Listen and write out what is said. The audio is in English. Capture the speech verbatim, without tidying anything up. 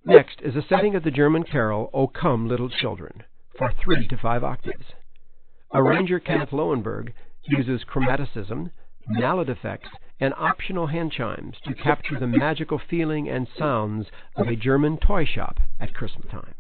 Next is a setting of the German carol O Come, Little Children, for three to five octaves. Arranger Kenneth Lowenberg uses chromaticism, mallet effects, and optional hand chimes to capture the magical feeling and sounds of a German toy shop at Christmas time.